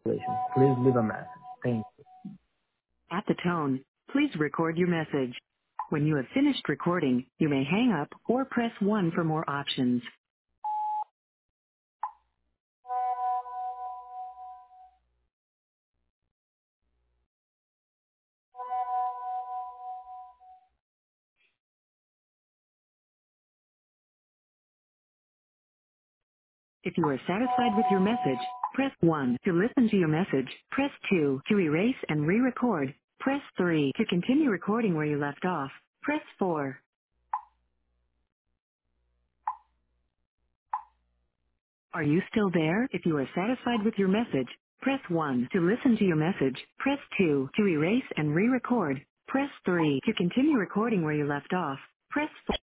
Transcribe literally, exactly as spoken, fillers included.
Congratulations. Please leave a message. Thank you. At the tone, please record your message. When you have finished recording, you may hang up or press one for more options. If you are satisfied with your message, press one. To listen to your message, press two. To erase and re-record, press three. To continue recording where you left off, press four. Are you still there? If you are satisfied with your message, press one. To listen to your message, press two. To erase and re-record, press three. To continue recording where you left off, press four.